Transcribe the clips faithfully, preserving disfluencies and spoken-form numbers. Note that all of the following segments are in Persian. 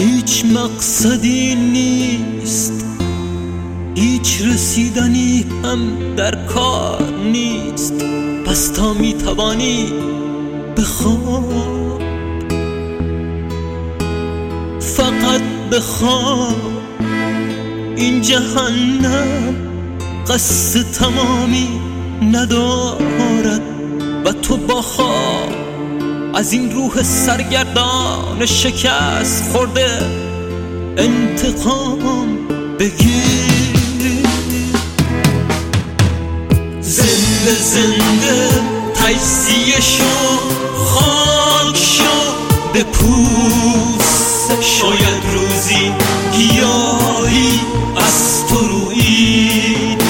هیچ مقصدی نیست، هیچ رسیدنی هم در کار نیست. پس تا می توانی بخواب، فقط بخواب. این جهنم قصد تمامی ندارد و تو با خواب از این روح سرگردان شکست خورده انتقام بگیر. زنده زنده تجزیه شو، خاک شو، به پوست. شاید روزی گیاهی از تو رویید.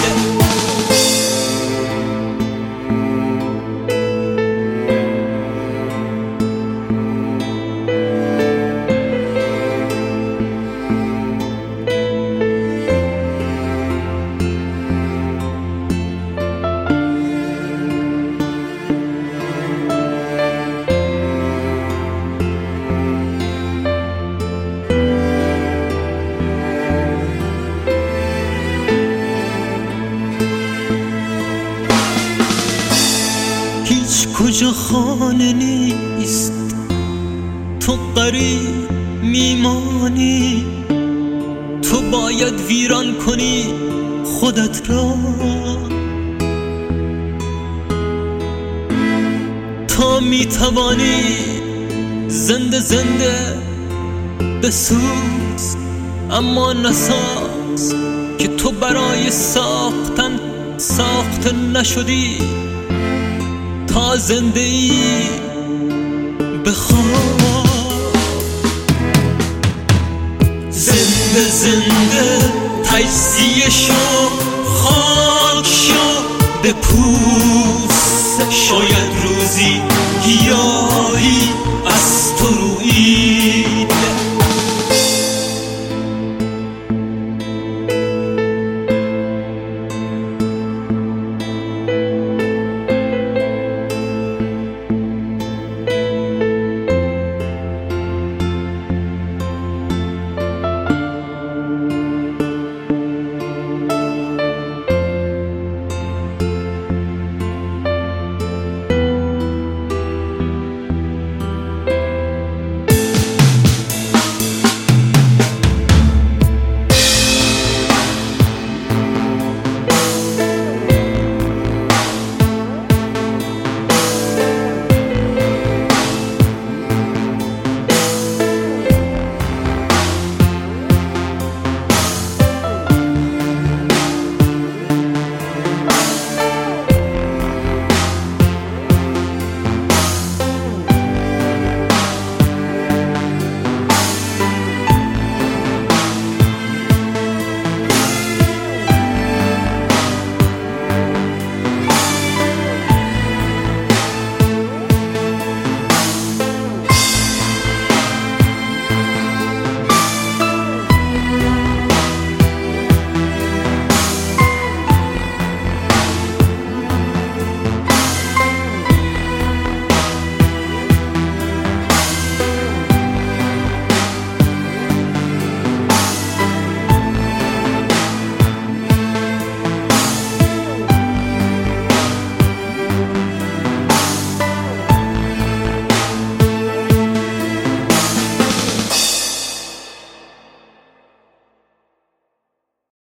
هیچ کجا خانه نیست، تو غریب میمانی. تو باید ویران کنی خودت را تا میتوانی زنده زنده بسوز. اما نساز که تو برای ساختن ساخته نشدی. تا زنده ای